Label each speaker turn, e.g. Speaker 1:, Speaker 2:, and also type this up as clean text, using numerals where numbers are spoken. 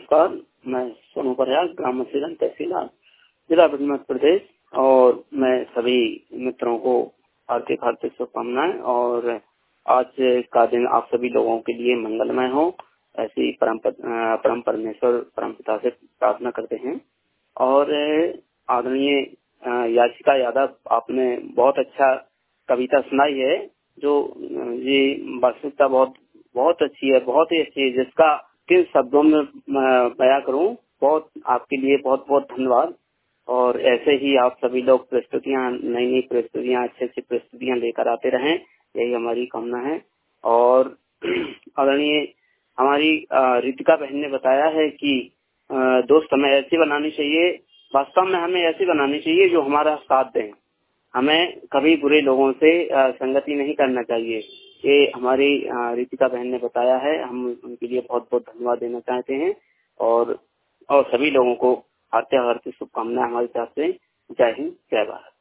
Speaker 1: नमस्कार। मैं सोनू प्रयाग, ग्राम मसीगंज, तहसीलदार, जिला मध्य प्रदेश। और मैं सभी मित्रों को हार्दिक शुभकामनाएं। और आज का दिन आप सभी लोगों के लिए मंगलमय हो, ऐसी परम परमेश्वर परम पिता से प्रार्थना करते हैं। और आदरणीय याचिका यादव, आपने बहुत अच्छा कविता सुनाई है, जो ये वास्तविकता बहुत अच्छी है, बहुत ही अच्छी है, जिसका किन शब्दों में बयां करूं। बहुत आपके लिए बहुत बहुत धन्यवाद। और ऐसे ही आप सभी लोग प्रस्तुतियां, नई प्रस्तुतियां, अच्छी प्रस्तुतियां लेकर आते रहें, यही हमारी कामना है। और आदरणीय हमारी रितिका बहन ने बताया है कि दोस्त हमें ऐसी बनानी चाहिए, वास्तव में हमें ऐसी बनानी चाहिए जो हमारा साथ दें। हमें कभी बुरे लोगों से संगति नहीं करना चाहिए। ये हमारी रितिका बहन ने बताया है, हम उनके लिए बहुत बहुत धन्यवाद देना चाहते हैं। और सभी लोगों को हार्दिक शुभकामनाएं हमारी तरफ से। जय हिंद, जय भारत।